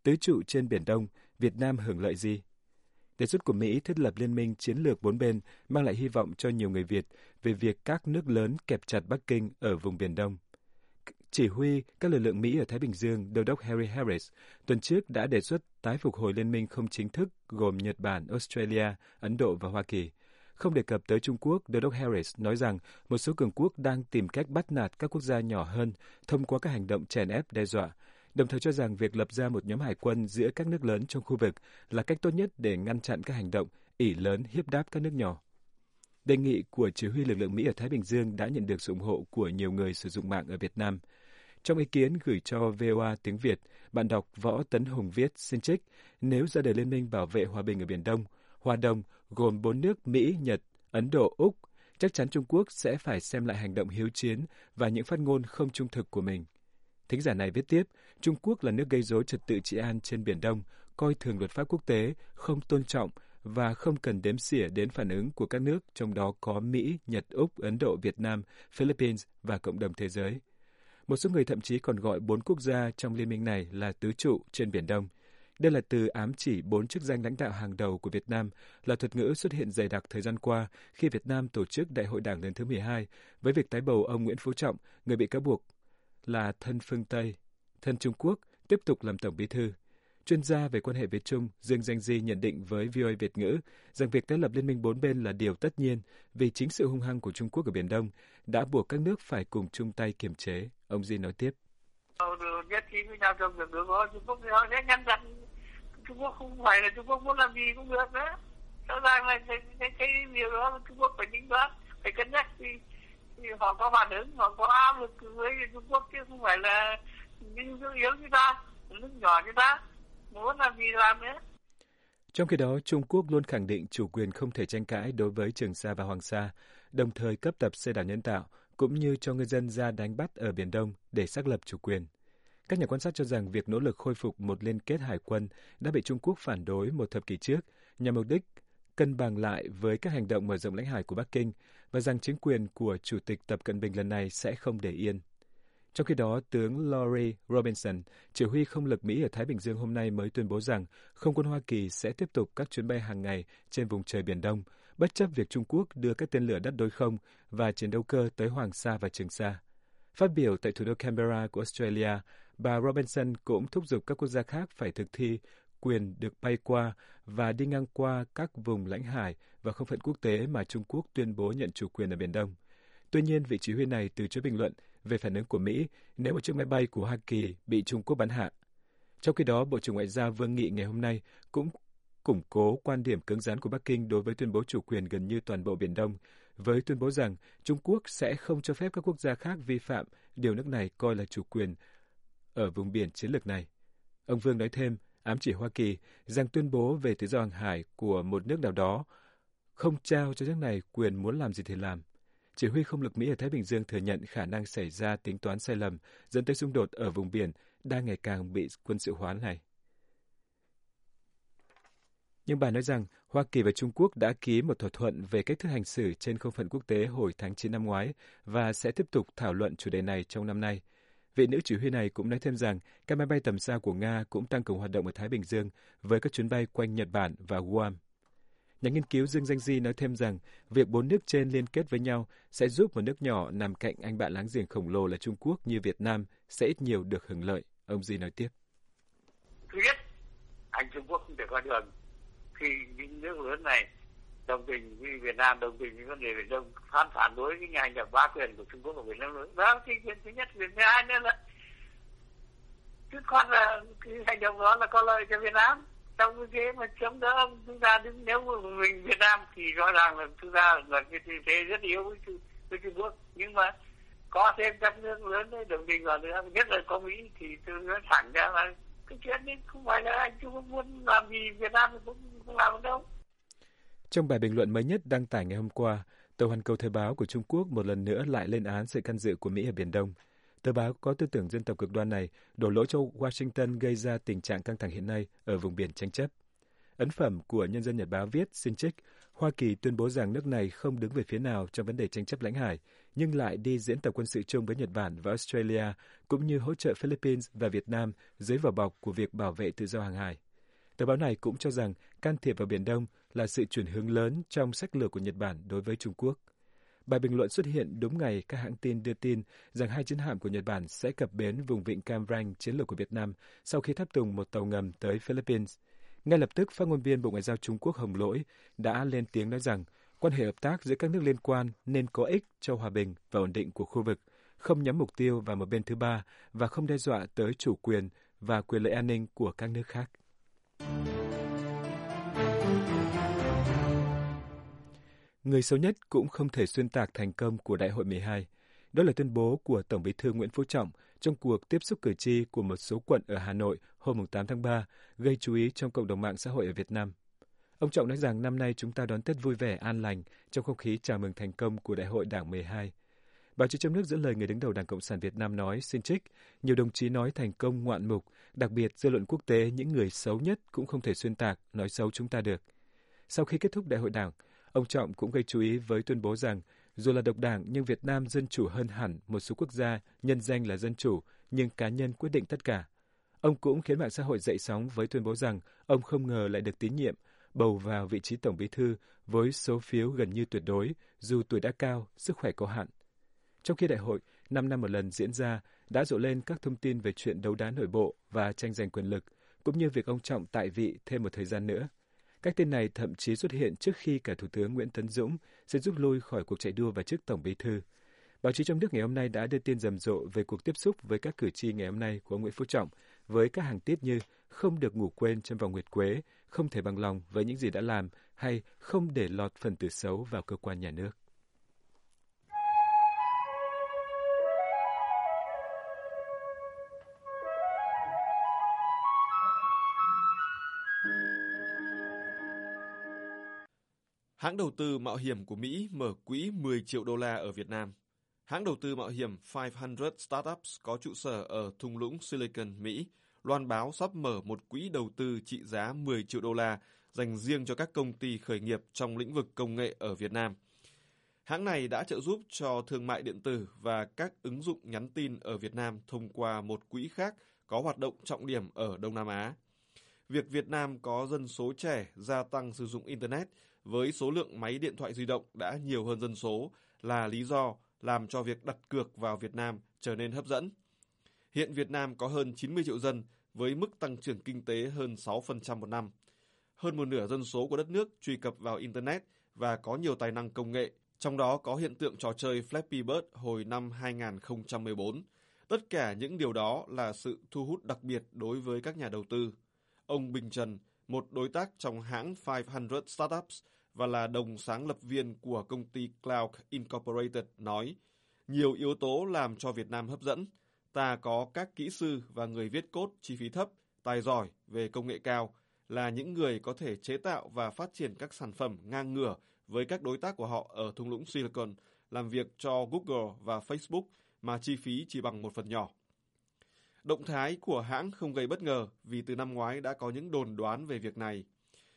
Tứ trụ trên Biển Đông, Việt Nam hưởng lợi gì? Đề xuất của Mỹ thiết lập liên minh chiến lược bốn bên mang lại hy vọng cho nhiều người Việt về việc các nước lớn kẹp chặt Bắc Kinh ở vùng Biển Đông. Chỉ huy các lực lượng Mỹ ở Thái Bình Dương, Đô đốc Harry Harris, tuần trước đã đề xuất tái phục hồi liên minh không chính thức gồm Nhật Bản, Australia, Ấn Độ và Hoa Kỳ. Không đề cập tới Trung Quốc, Đô đốc Harris nói rằng một số cường quốc đang tìm cách bắt nạt các quốc gia nhỏ hơn thông qua các hành động chèn ép đe dọa, đồng thời cho rằng việc lập ra một nhóm hải quân giữa các nước lớn trong khu vực là cách tốt nhất để ngăn chặn các hành động ỷ lớn hiếp đáp các nước nhỏ. Đề nghị của chỉ huy lực lượng Mỹ ở Thái Bình Dương đã nhận được sự ủng hộ của nhiều người sử dụng mạng ở Việt Nam. Trong ý kiến gửi cho VOA tiếng Việt, bạn đọc Võ Tấn Hùng viết xin trích, nếu ra đời Liên minh bảo vệ hòa bình ở Biển Đông, Hoa Đông gồm 4 nước Mỹ, Nhật, Ấn Độ, Úc, chắc chắn Trung Quốc sẽ phải xem lại hành động hiếu chiến và những phát ngôn không trung thực của mình. Thính giả này viết tiếp, Trung Quốc là nước gây rối trật tự trị an trên Biển Đông, coi thường luật pháp quốc tế, không tôn trọng và không cần đếm xỉa đến phản ứng của các nước, trong đó có Mỹ, Nhật, Úc, Ấn Độ, Việt Nam, Philippines và cộng đồng thế giới. Một số người thậm chí còn gọi 4 quốc gia trong liên minh này là tứ trụ trên Biển Đông. Đây là từ ám chỉ 4 chức danh lãnh đạo hàng đầu của Việt Nam, là thuật ngữ xuất hiện dày đặc thời gian qua khi Việt Nam tổ chức Đại hội Đảng lần thứ 12 với việc tái bầu ông Nguyễn Phú Trọng, người bị cáo buộc là thân phương Tây, thân Trung Quốc, tiếp tục làm Tổng Bí thư. Chuyên gia về quan hệ Việt Trung Dương Danh Di nhận định với VOA Việt ngữ rằng việc tái lập liên minh bốn bên là điều tất nhiên vì chính sự hung hăng của Trung Quốc ở Biển Đông đã buộc các nước phải cùng chung tay kiềm chế. Ông Di nói tiếp. Nhất trí với nhau trong việc đối phó Trung Quốc thì họ sẽ ngăn chặn Trung Quốc, không phải là Trung Quốc muốn làm gì cũng được nữa. Rõ ràng là cái điều đó Trung Quốc phải tính toán, phải cân nhắc thì họ có phản ứng, họ có áp lực với Trung Quốc chứ không phải là những nước yếu như ta, nước nhỏ như ta. Muốn làm gì làm nữa. Trong khi đó, Trung Quốc luôn khẳng định chủ quyền không thể tranh cãi đối với Trường Sa và Hoàng Sa, đồng thời cấp tập xe đảo nhân tạo, cũng như cho ngư dân ra đánh bắt ở Biển Đông để xác lập chủ quyền. Các nhà quan sát cho rằng việc nỗ lực khôi phục một liên kết hải quân đã bị Trung Quốc phản đối một thập kỷ trước nhằm mục đích cân bằng lại với các hành động mở rộng lãnh hải của Bắc Kinh và rằng chính quyền của Chủ tịch Tập Cận Bình lần này sẽ không để yên. Trong khi đó, tướng Laurie Robinson, chỉ huy không lực Mỹ ở Thái Bình Dương hôm nay mới tuyên bố rằng không quân Hoa Kỳ sẽ tiếp tục các chuyến bay hàng ngày trên vùng trời Biển Đông, bất chấp việc Trung Quốc đưa các tên lửa đắt đối không và chiến đấu cơ tới Hoàng Sa và Trường Sa. Phát biểu tại thủ đô Canberra của Australia, bà Robinson cũng thúc giục các quốc gia khác phải thực thi quyền được bay qua và đi ngang qua các vùng lãnh hải và không phận quốc tế mà Trung Quốc tuyên bố nhận chủ quyền ở Biển Đông. Tuy nhiên, vị chỉ huy này từ chối bình luận về phản ứng của Mỹ nếu một chiếc máy bay của Hoa Kỳ bị Trung Quốc bắn hạ. Trong khi đó, Bộ trưởng Ngoại giao Vương Nghị ngày hôm nay cũng củng cố quan điểm cứng rắn của Bắc Kinh đối với tuyên bố chủ quyền gần như toàn bộ Biển Đông, với tuyên bố rằng Trung Quốc sẽ không cho phép các quốc gia khác vi phạm điều nước này coi là chủ quyền ở vùng biển chiến lược này. Ông Vương nói thêm, ám chỉ Hoa Kỳ rằng tuyên bố về tự do hàng hải của một nước nào đó không trao cho nước này quyền muốn làm gì thì làm. Chỉ huy không lực Mỹ ở Thái Bình Dương thừa nhận khả năng xảy ra tính toán sai lầm dẫn tới xung đột ở vùng biển đang ngày càng bị quân sự hóa này. Nhưng bà nói rằng Hoa Kỳ và Trung Quốc đã ký một thỏa thuận về cách thức hành xử trên không phận quốc tế hồi tháng 9 năm ngoái và sẽ tiếp tục thảo luận chủ đề này trong năm nay. Vị nữ chỉ huy này cũng nói thêm rằng các máy bay tầm xa của Nga cũng tăng cường hoạt động ở Thái Bình Dương với các chuyến bay quanh Nhật Bản và Guam. Nhà nghiên cứu Dương Danh Di nói thêm rằng việc 4 nước trên liên kết với nhau sẽ giúp một nước nhỏ nằm cạnh anh bạn láng giềng khổng lồ là Trung Quốc như Việt Nam sẽ ít nhiều được hưởng lợi. Ông Di nói tiếp. Thứ nhất, anh Trung Quốc không thể coi thường khi những nước lớn này đồng tình với Việt Nam, đồng tình với vấn đề Biển Đông, phản đối cái hành động bá quyền của Trung Quốc ở Biển Đông lớn. Đó là chuyện thứ nhất. Việc thứ hai nữa là chứ khoan là cái hành động đó là có lợi cho Việt Nam. Trong cái thế mà chống đỡ chúng ta đứng, nếu mà mình Việt Nam thì rõ ràng là chúng ta là cái thế rất yếu với Trung Quốc, nhưng mà có thêm các nước lớn đấy đồng tình vào nữa, nhất là có Mỹ, thì tôi nói thẳng ra là cái chuyện đấy không phải là anh Trung Quốc muốn làm gì Việt Nam thì cũng không làm được đâu. Trong bài bình luận mới nhất đăng tải ngày hôm qua, tờ Hoàn Cầu Thời báo của Trung Quốc một lần nữa lại lên án sự can dự của Mỹ ở Biển Đông. Tờ báo có tư tưởng dân tộc cực đoan này đổ lỗi cho Washington gây ra tình trạng căng thẳng hiện nay ở vùng biển tranh chấp. Ấn phẩm của Nhân dân Nhật báo viết, xin trích, Hoa Kỳ tuyên bố rằng nước này không đứng về phía nào trong vấn đề tranh chấp lãnh hải, nhưng lại đi diễn tập quân sự chung với Nhật Bản và Australia, cũng như hỗ trợ Philippines và Việt Nam dưới vỏ bọc của việc bảo vệ tự do hàng hải. Tờ báo này cũng cho rằng can thiệp vào Biển Đông là sự chuyển hướng lớn trong sách lược của Nhật Bản đối với Trung Quốc. Bài bình luận xuất hiện đúng ngày các hãng tin đưa tin rằng 2 chiến hạm của Nhật Bản sẽ cập bến vùng vịnh Cam Ranh chiến lược của Việt Nam sau khi tháp tùng một tàu ngầm tới Philippines. Ngay lập tức, phát ngôn viên Bộ Ngoại giao Trung Quốc Hồng Lỗi đã lên tiếng nói rằng quan hệ hợp tác giữa các nước liên quan nên có ích cho hòa bình và ổn định của khu vực, không nhắm mục tiêu vào một bên thứ ba và không đe dọa tới chủ quyền và quyền lợi an ninh của các nước khác. Người xấu nhất cũng không thể xuyên tạc thành công của Đại hội 12. Đó là tuyên bố của Tổng Bí thư Nguyễn Phú Trọng trong cuộc tiếp xúc cử tri của một số quận ở Hà Nội hôm 8 tháng 3, gây chú ý trong cộng đồng mạng xã hội ở Việt Nam. Ông Trọng nói rằng năm nay chúng ta đón Tết vui vẻ, an lành trong không khí chào mừng thành công của Đại hội Đảng 12. Báo chí trong nước dẫn lời người đứng đầu Đảng Cộng sản Việt Nam nói, xin trích, nhiều đồng chí nói thành công ngoạn mục, đặc biệt dư luận quốc tế những người xấu nhất cũng không thể xuyên tạc, nói xấu chúng ta được. Sau khi kết thúc Đại hội Đảng, ông Trọng cũng gây chú ý với tuyên bố rằng dù là độc đảng nhưng Việt Nam dân chủ hơn hẳn một số quốc gia nhân danh là dân chủ nhưng cá nhân quyết định tất cả. Ông cũng khiến mạng xã hội dậy sóng với tuyên bố rằng ông không ngờ lại được tín nhiệm, bầu vào vị trí Tổng Bí thư với số phiếu gần như tuyệt đối dù tuổi đã cao, sức khỏe có hạn. Trong khi đại hội 5 năm một lần diễn ra, đã rộ lên các thông tin về chuyện đấu đá nội bộ và tranh giành quyền lực, cũng như việc ông Trọng tại vị thêm một thời gian nữa. Các tên này thậm chí xuất hiện trước khi cả Thủ tướng Nguyễn Tấn Dũng sẽ rút lui khỏi cuộc chạy đua vào chức Tổng Bí thư. Báo chí trong nước ngày hôm nay đã đưa tin rầm rộ về cuộc tiếp xúc với các cử tri ngày hôm nay của ông Nguyễn Phú Trọng với các hàng tiết như không được ngủ quên trong vòng nguyệt quế, không thể bằng lòng với những gì đã làm hay không để lọt phần tử xấu vào cơ quan nhà nước. Hãng đầu tư mạo hiểm của Mỹ mở quỹ 10 triệu đô la ở Việt Nam. Hãng đầu tư mạo hiểm 500 Startups có trụ sở ở thung lũng Silicon, Mỹ, loan báo sắp mở một quỹ đầu tư trị giá 10 triệu đô la dành riêng cho các công ty khởi nghiệp trong lĩnh vực công nghệ ở Việt Nam. Hãng này đã trợ giúp cho thương mại điện tử và các ứng dụng nhắn tin ở Việt Nam thông qua một quỹ khác có hoạt động trọng điểm ở Đông Nam Á. Việc Việt Nam có dân số trẻ gia tăng sử dụng Internet với số lượng máy điện thoại di động đã nhiều hơn dân số là lý do làm cho việc đặt cược vào Việt Nam trở nên hấp dẫn. Hiện Việt Nam có hơn 90 triệu dân với mức tăng trưởng kinh tế hơn 6% một năm. Hơn một nửa dân số của đất nước truy cập vào Internet và có nhiều tài năng công nghệ, trong đó có hiện tượng trò chơi Flappy Bird hồi năm 2014. Tất cả những điều đó là sự thu hút đặc biệt đối với các nhà đầu tư. Ông Bình Trần, một đối tác trong hãng 500 Startups và là đồng sáng lập viên của công ty Cloud Incorporated nói, nhiều yếu tố làm cho Việt Nam hấp dẫn. Ta có các kỹ sư và người viết code chi phí thấp, tài giỏi về công nghệ cao, là những người có thể chế tạo và phát triển các sản phẩm ngang ngửa với các đối tác của họ ở thung lũng Silicon, làm việc cho Google và Facebook mà chi phí chỉ bằng một phần nhỏ. Động thái của hãng không gây bất ngờ vì từ năm ngoái đã có những đồn đoán về việc này.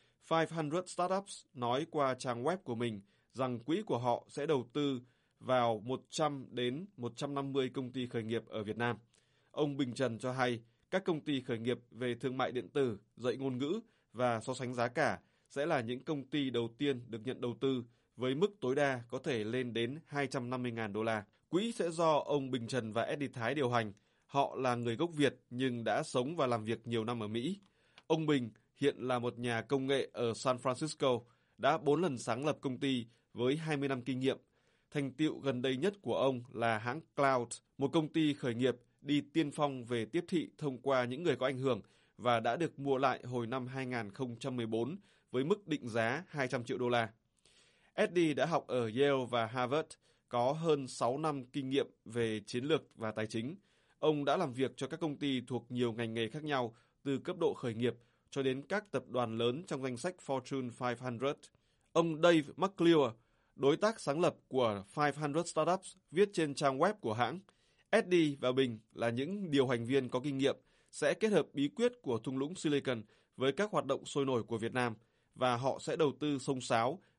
500 Startups nói qua trang web của mình rằng quỹ của họ sẽ đầu tư vào 100 đến 150 công ty khởi nghiệp ở Việt Nam. Ông Bình Trần cho hay các công ty khởi nghiệp về thương mại điện tử, dạy ngôn ngữ và so sánh giá cả sẽ là những công ty đầu tiên được nhận đầu tư với mức tối đa có thể lên đến 250.000 đô la. Quỹ sẽ do ông Bình Trần và Eddie Thái điều hành. Họ là người gốc Việt nhưng đã sống và làm việc nhiều năm ở Mỹ. Ông Bình hiện là một nhà công nghệ ở San Francisco, đã 4 lần sáng lập công ty với 20 năm kinh nghiệm. Thành tựu gần đây nhất của ông là hãng Cloud, một công ty khởi nghiệp đi tiên phong về tiếp thị thông qua những người có ảnh hưởng và đã được mua lại hồi năm 2014 với mức định giá 200 triệu đô la. Eddie đã học ở Yale và Harvard, có hơn 6 năm kinh nghiệm về chiến lược và tài chính. Ông đã làm việc cho các công ty thuộc nhiều ngành nghề khác nhau, từ cấp độ khởi nghiệp cho đến các tập đoàn lớn trong danh sách Fortune 500. Ông Dave McClure, đối tác sáng lập của 500 Startups, viết trên trang web của hãng, Eddie và Bình là những điều hành viên có kinh nghiệm, sẽ kết hợp bí quyết của thung lũng Silicon với các hoạt động sôi nổi của Việt Nam và họ sẽ đầu tư xông xáo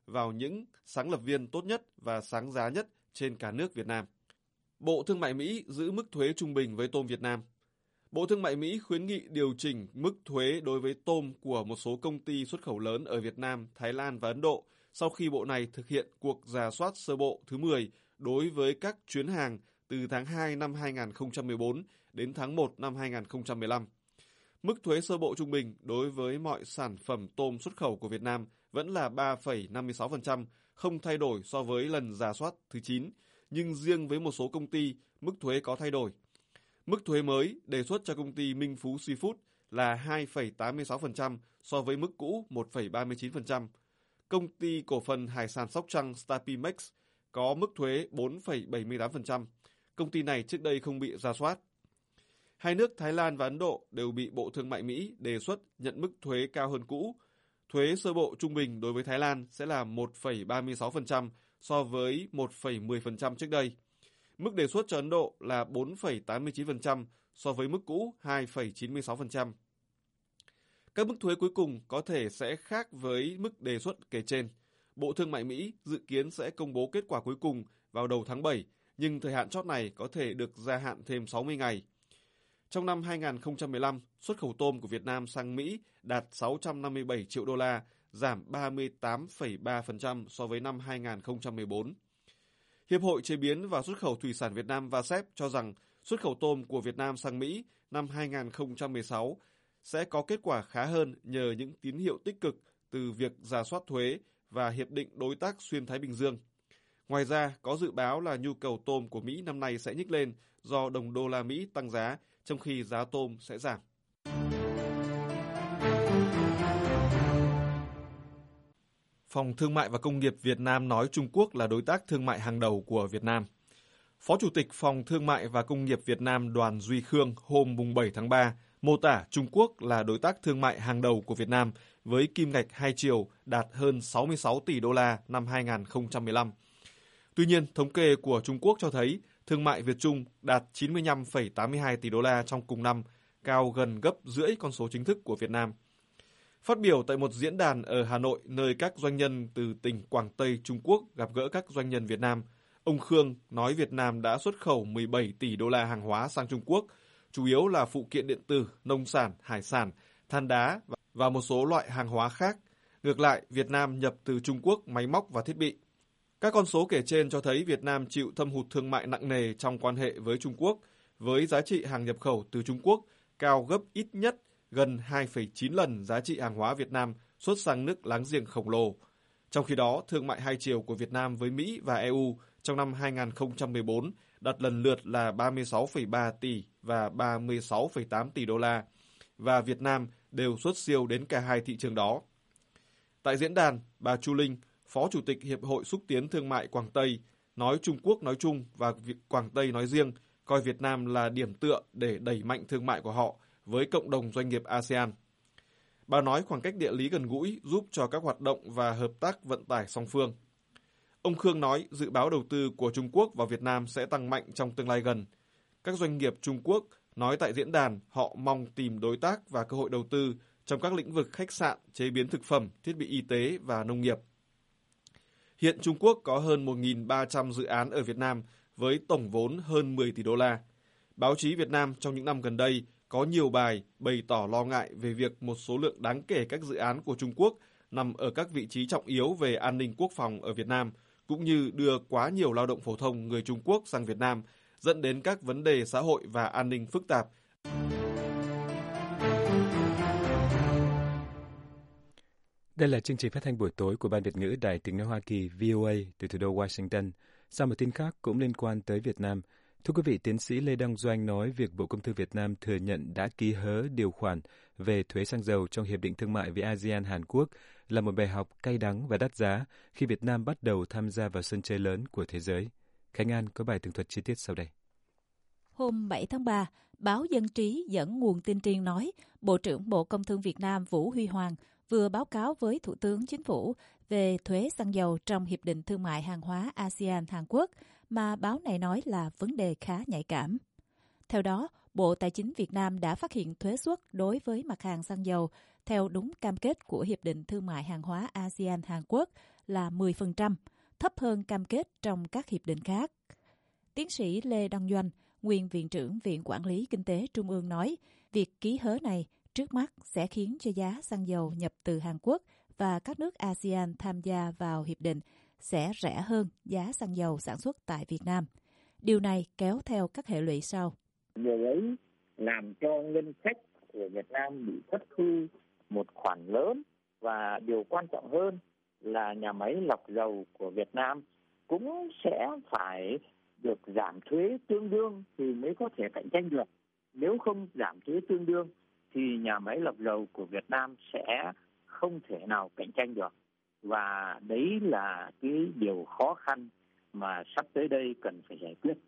vào những sáng lập viên tốt nhất và sáng giá nhất trên cả nước Việt Nam. Bộ Thương mại Mỹ giữ mức thuế trung bình với tôm Việt Nam. Bộ Thương mại Mỹ khuyến nghị điều chỉnh mức thuế đối với tôm của một số công ty xuất khẩu lớn ở Việt Nam, Thái Lan và Ấn Độ sau khi bộ này thực hiện cuộc rà soát sơ bộ thứ 10 đối với các chuyến hàng từ tháng 2 năm 2014 đến tháng 1 năm 2015. Mức thuế sơ bộ trung bình đối với mọi sản phẩm tôm xuất khẩu của Việt Nam vẫn là 3,56%, không thay đổi so với lần rà soát thứ 9, nhưng riêng với một số công ty, mức thuế có thay đổi. Mức thuế mới đề xuất cho công ty Minh Phú Seafood là 2,86% so với mức cũ 1,39%. Công ty cổ phần hải sản Sóc Trăng Stapimex có mức thuế 4,78%. Công ty này trước đây không bị rà soát. Hai nước Thái Lan và Ấn Độ đều bị Bộ Thương mại Mỹ đề xuất nhận mức thuế cao hơn cũ. Thuế sơ bộ trung bình đối với Thái Lan sẽ là 1,36% so với 1,10% trước đây. Mức đề xuất cho Ấn Độ là 4,89% so với mức cũ 2,96%. Các mức thuế cuối cùng có thể sẽ khác với mức đề xuất kể trên. Bộ Thương mại Mỹ dự kiến sẽ công bố kết quả cuối cùng vào đầu tháng 7, nhưng thời hạn chót này có thể được gia hạn thêm 60 ngày. Trong năm 2015, xuất khẩu tôm của Việt Nam sang Mỹ đạt 657 triệu đô la, giảm 38,3% so với năm 2014. Hiệp hội Chế biến và Xuất khẩu Thủy sản Việt Nam VASEP cho rằng xuất khẩu tôm của Việt Nam sang Mỹ năm 2016 sẽ có kết quả khá hơn nhờ những tín hiệu tích cực từ việc rà soát thuế và Hiệp định Đối tác Xuyên Thái Bình Dương. Ngoài ra, có dự báo là nhu cầu tôm của Mỹ năm nay sẽ nhích lên do đồng đô la Mỹ tăng giá, trong khi giá tôm sẽ giảm. Phòng Thương mại và Công nghiệp Việt Nam nói Trung Quốc là đối tác thương mại hàng đầu của Việt Nam. Phó Chủ tịch Phòng Thương mại và Công nghiệp Việt Nam Đoàn Duy Khương hôm 7 tháng 3 mô tả Trung Quốc là đối tác thương mại hàng đầu của Việt Nam với kim ngạch hai chiều đạt hơn 66 tỷ đô la năm 2015. Tuy nhiên, thống kê của Trung Quốc cho thấy thương mại Việt-Trung đạt 95,82 tỷ đô la trong cùng năm, cao gần gấp rưỡi con số chính thức của Việt Nam. Phát biểu tại một diễn đàn ở Hà Nội nơi các doanh nhân từ tỉnh Quảng Tây Trung Quốc gặp gỡ các doanh nhân Việt Nam, ông Khương nói Việt Nam đã xuất khẩu 17 tỷ đô la hàng hóa sang Trung Quốc, chủ yếu là phụ kiện điện tử, nông sản, hải sản, than đá và một số loại hàng hóa khác. Ngược lại, Việt Nam nhập từ Trung Quốc máy móc và thiết bị. Các con số kể trên cho thấy Việt Nam chịu thâm hụt thương mại nặng nề trong quan hệ với Trung Quốc, với giá trị hàng nhập khẩu từ Trung Quốc cao gấp ít nhất gần 2,9 lần giá trị hàng hóa Việt Nam xuất sang nước láng giềng khổng lồ. Trong khi đó, thương mại hai chiều của Việt Nam với Mỹ và EU trong năm 2014 đạt lần lượt là 36,3 tỷ và 36,8 tỷ đô la, và Việt Nam đều xuất siêu đến cả hai thị trường đó. Tại diễn đàn, bà Chu Linh, Phó Chủ tịch Hiệp hội Xúc tiến Thương mại Quảng Tây, nói Trung Quốc nói chung và Quảng Tây nói riêng, coi Việt Nam là điểm tựa để đẩy mạnh thương mại của họ với cộng đồng doanh nghiệp ASEAN. Bà nói khoảng cách địa lý gần gũi giúp cho các hoạt động và hợp tác vận tải song phương. Ông Khương nói dự báo đầu tư của Trung Quốc vào Việt Nam sẽ tăng mạnh trong tương lai gần. Các doanh nghiệp Trung Quốc nói tại diễn đàn họ mong tìm đối tác và cơ hội đầu tư trong các lĩnh vực khách sạn, chế biến thực phẩm, thiết bị y tế và nông nghiệp. Hiện Trung Quốc có hơn 1.300 dự án ở Việt Nam với tổng vốn hơn 10 tỷ đô la. Báo chí Việt Nam trong những năm gần đây có nhiều bài bày tỏ lo ngại về việc một số lượng đáng kể các dự án của Trung Quốc nằm ở các vị trí trọng yếu về an ninh quốc phòng ở Việt Nam, cũng như đưa quá nhiều lao động phổ thông người Trung Quốc sang Việt Nam, dẫn đến các vấn đề xã hội và an ninh phức tạp. Đây là chương trình phát thanh buổi tối của Ban Việt ngữ Đài Tiếng nói Hoa Kỳ VOA từ thủ đô Washington. Sau một tin khác cũng liên quan tới Việt Nam, thưa quý vị, tiến sĩ Lê Đăng Doanh nói việc Bộ Công Thương Việt Nam thừa nhận đã ký hớ điều khoản về thuế xăng dầu trong Hiệp định Thương mại với ASEAN Hàn Quốc là một bài học cay đắng và đắt giá khi Việt Nam bắt đầu tham gia vào sân chơi lớn của thế giới. Khánh An có bài tường thuật chi tiết sau đây. Hôm 7 tháng 3, báo Dân trí dẫn nguồn tin riêng nói Bộ trưởng Bộ Công Thương Việt Nam Vũ Huy Hoàng vừa báo cáo với Thủ tướng Chính phủ về thuế xăng dầu trong Hiệp định Thương mại Hàng hóa ASEAN-Hàn Quốc, mà báo này nói là vấn đề khá nhạy cảm. Theo đó, Bộ Tài chính Việt Nam đã phát hiện thuế suất đối với mặt hàng xăng dầu theo đúng cam kết của Hiệp định Thương mại Hàng hóa ASEAN-Hàn Quốc là 10%, thấp hơn cam kết trong các hiệp định khác. Tiến sĩ Lê Đăng Doanh, nguyên Viện trưởng Viện Quản lý Kinh tế Trung ương nói, việc ký hớ này trước mắt sẽ khiến cho giá xăng dầu nhập từ Hàn Quốc và các nước ASEAN tham gia vào hiệp định sẽ rẻ hơn giá xăng dầu sản xuất tại Việt Nam. Điều này kéo theo các hệ lụy sau. Điều ấy làm cho ngân sách của Việt Nam bị thất thu một khoản lớn, và điều quan trọng hơn là nhà máy lọc dầu của Việt Nam cũng sẽ phải được giảm thuế tương đương thì mới có thể cạnh tranh được. Nếu không giảm thuế tương đương thì nhà máy lọc dầu của Việt Nam sẽ không thể nào cạnh tranh được. Và đấy là cái điều khó khăn mà sắp tới đây cần phải giải quyết.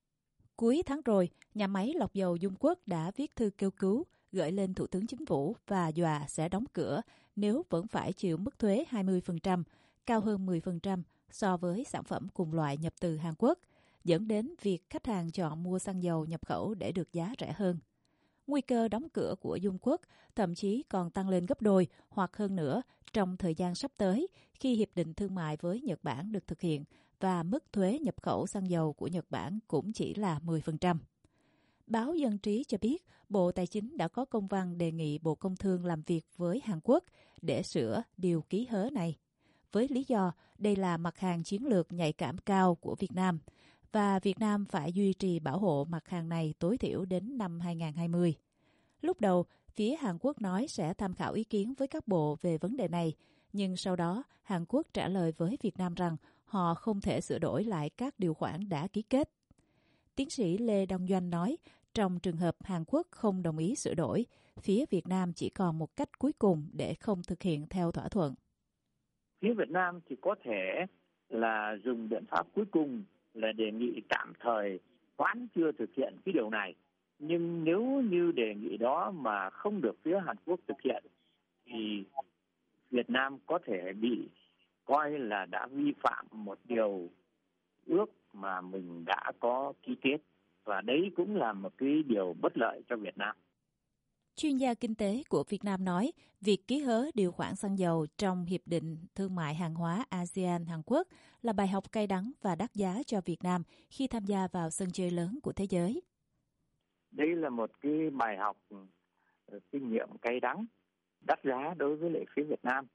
Cuối tháng rồi, nhà máy lọc dầu Dung Quất đã viết thư kêu cứu, gửi lên Thủ tướng Chính phủ và dọa sẽ đóng cửa nếu vẫn phải chịu mức thuế 20%, cao hơn 10% so với sản phẩm cùng loại nhập từ Hàn Quốc, dẫn đến việc khách hàng chọn mua xăng dầu nhập khẩu để được giá rẻ hơn. Nguy cơ đóng cửa của Dung Quất thậm chí còn tăng lên gấp đôi hoặc hơn nữa trong thời gian sắp tới khi Hiệp định Thương mại với Nhật Bản được thực hiện và mức thuế nhập khẩu xăng dầu của Nhật Bản cũng chỉ là 10%. Báo Dân trí cho biết Bộ Tài chính đã có công văn đề nghị Bộ Công Thương làm việc với Hàn Quốc để sửa điều ký hớ này, với lý do đây là mặt hàng chiến lược nhạy cảm cao của Việt Nam và Việt Nam phải duy trì bảo hộ mặt hàng này tối thiểu đến năm 2020. Lúc đầu, phía Hàn Quốc nói sẽ tham khảo ý kiến với các bộ về vấn đề này, nhưng sau đó Hàn Quốc trả lời với Việt Nam rằng họ không thể sửa đổi lại các điều khoản đã ký kết. Tiến sĩ Lê Đăng Doanh nói, trong trường hợp Hàn Quốc không đồng ý sửa đổi, phía Việt Nam chỉ còn một cách cuối cùng để không thực hiện theo thỏa thuận. Phía Việt Nam thì có thể là dùng biện pháp cuối cùng là đề nghị tạm thời hoãn chưa thực hiện cái điều này. Nhưng nếu như đề nghị đó mà không được phía Hàn Quốc thực hiện thì Việt Nam có thể bị coi là đã vi phạm một điều ước mà mình đã có ký kết. Và đấy cũng là một cái điều bất lợi cho Việt Nam. Chuyên gia kinh tế của Việt Nam nói, việc ký hớ điều khoản xăng dầu trong Hiệp định Thương mại Hàng hóa ASEAN-Hàn Quốc là bài học cay đắng và đắt giá cho Việt Nam khi tham gia vào sân chơi lớn của thế giới. Đây là một cái bài học kinh nghiệm cay đắng, đắt giá đối với lại phía Việt Nam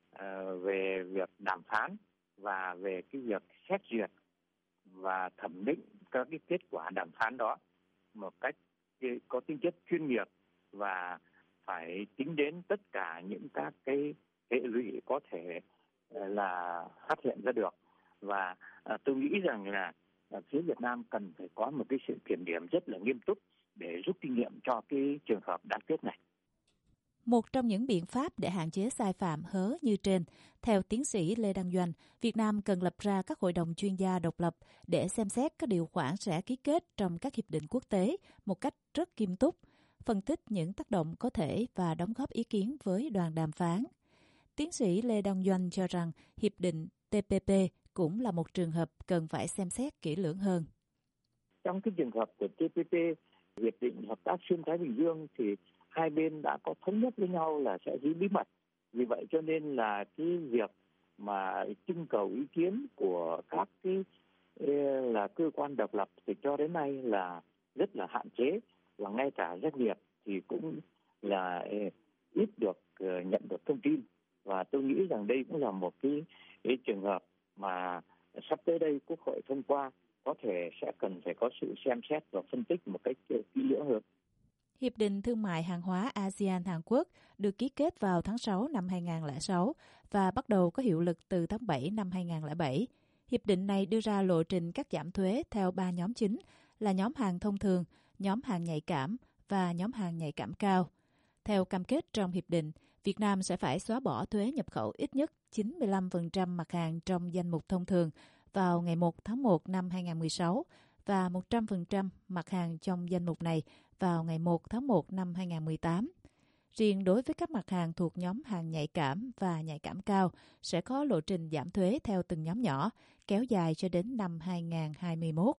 về việc đàm phán và về cái việc xét duyệt và thẩm định các cái kết quả đàm phán đó một cách có tính chất chuyên nghiệp và phải tính đến tất cả những các cái hệ lụy có thể là phát hiện ra được. Và tôi nghĩ rằng là phía Việt Nam cần phải có một cái sự kiểm điểm rất là nghiêm túc để rút kinh nghiệm cho cái trường hợp đáng tiếc này. Một trong những biện pháp để hạn chế sai phạm hớ như trên, theo tiến sĩ Lê Đăng Doanh, Việt Nam cần lập ra các hội đồng chuyên gia độc lập để xem xét các điều khoản sẽ ký kết trong các hiệp định quốc tế một cách rất nghiêm túc, phân tích những tác động có thể và đóng góp ý kiến với đoàn đàm phán. Tiến sĩ Lê Đăng Doanh cho rằng hiệp định TPP cũng là một trường hợp cần phải xem xét kỹ lưỡng hơn. Trong cái trường hợp của TPP, Hiệp định Hợp tác Xuyên Thái Bình Dương thì hai bên đã có thống nhất với nhau là sẽ giữ bí mật. Vì vậy cho nên là cái việc mà trưng cầu ý kiến của các cái là cơ quan độc lập thì cho đến nay là rất là hạn chế, và ngay cả doanh nghiệp thì cũng là ít được nhận được thông tin. Và tôi nghĩ rằng đây cũng là một cái trường hợp mà sắp tới đây Quốc hội thông qua có thể sẽ cần phải có sự xem xét và phân tích một cách kỹ lưỡng hơn. Hiệp định Thương mại Hàng hóa ASEAN-Hàn Quốc được ký kết vào tháng 6 năm 2006 và bắt đầu có hiệu lực từ tháng 7 năm 2007. Hiệp định này đưa ra lộ trình cắt giảm thuế theo 3 nhóm chính là nhóm hàng thông thường, nhóm hàng nhạy cảm và nhóm hàng nhạy cảm cao. Theo cam kết trong hiệp định, Việt Nam sẽ phải xóa bỏ thuế nhập khẩu ít nhất 95% mặt hàng trong danh mục thông thường vào ngày 1 tháng 1 năm 2016 và 100% mặt hàng trong danh mục này vào ngày 1 tháng 1 năm 2018. Riêng đối với các mặt hàng thuộc nhóm hàng nhạy cảm và nhạy cảm cao sẽ có lộ trình giảm thuế theo từng nhóm nhỏ, kéo dài cho đến năm 2021.